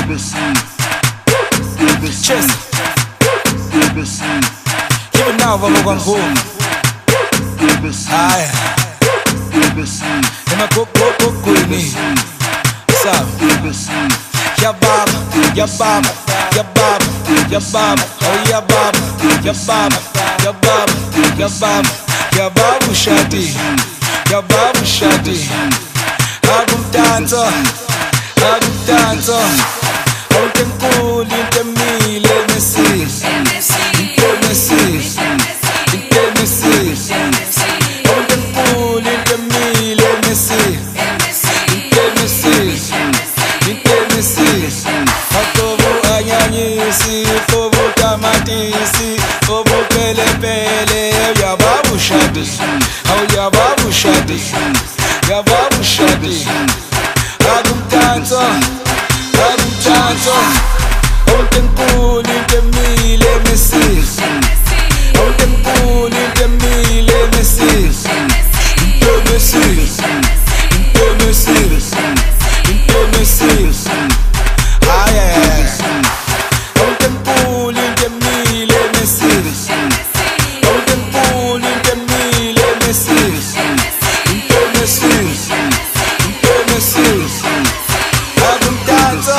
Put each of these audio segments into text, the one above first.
Cheers. Even now, vamos com boom. Ai. Ema coco ni. Sabe? Ya baba, ya baba, ya baba, ya baba, oh ya baba, ya baba, ya baba, ya baba, ya baba shadi, ya baba shadi. Agum danzo, Autenkul intemile Messi, Messi, Messi. Autenkul intemile Messi, Messi. Akobu anyanyisi, kobu tamatisi, kobu pele, ya babu shadi, oh ya babu shadi, ya babu shadi. Agum danzo, Autenkul intemile Messi, Autenkul intemile Messi, Messi. Ah yeah. Autenkul intemile Messi, Autenkul intemile Messi, Messi. Agum danzo.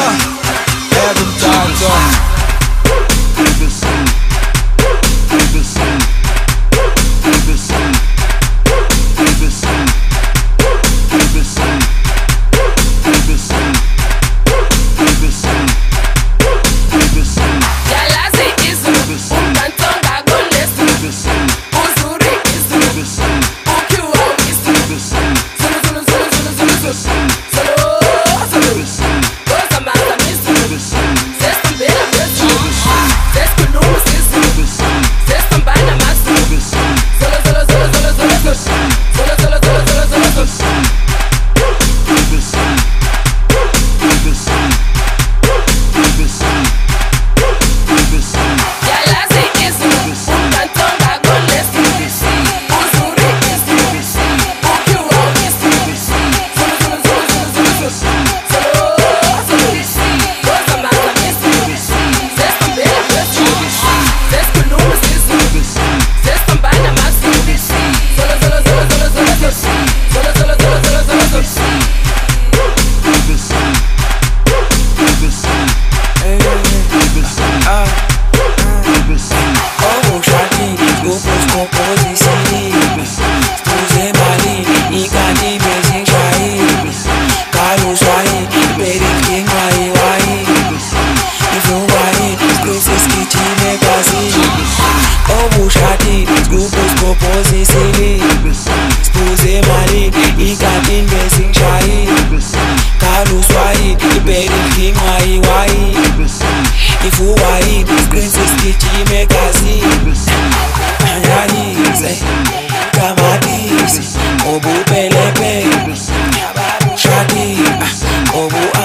Spuse mari, ikatin besing shai. Kalu swai, iberi king wai. Ifu wai, princess kichi megasi. Ananize, kamatisi, obu pelepe. Shadi, obu